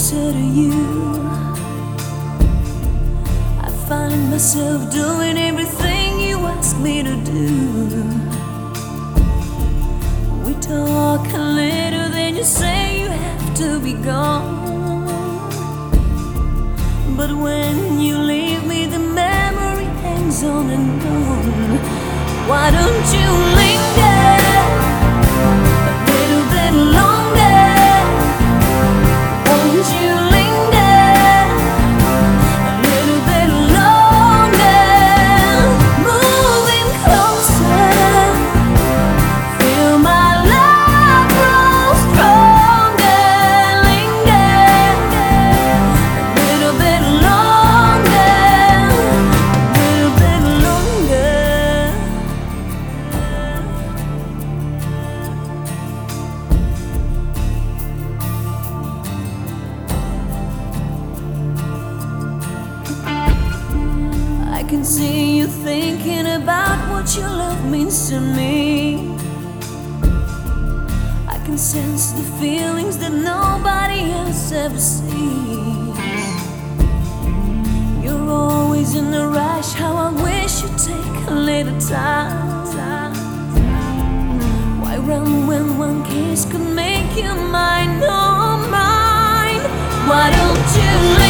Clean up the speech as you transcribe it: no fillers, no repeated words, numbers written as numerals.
closer to you, I find myself doing everything you ask me to do. We talk a little, then you say you have to be gone. But when you leave me, the memory hangs on and on. Why don't you linger a little bit longer? Won't you linger a little bit longer? Moving closer, feel my love grow stronger. Linger a little bit longer, a little bit longer. I can see you thinking about what your love means to me. I can sense the feelings that nobody else ever sees. You're always in a rush, how I wish you'd take a little time. Why run when one kiss could make you mine, oh mine? Why don't you leave?